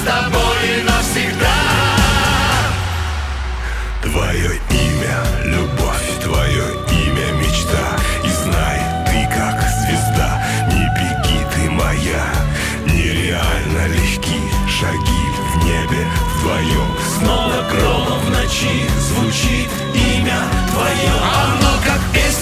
тобой навсегда. Твое имя — любовь, твое имя — мечта. И знай, ты как звезда, не беги, ты моя. Нереально легки шаги в небе вдвоем. Снова громом в ночи звучит имя твое. Оно как песня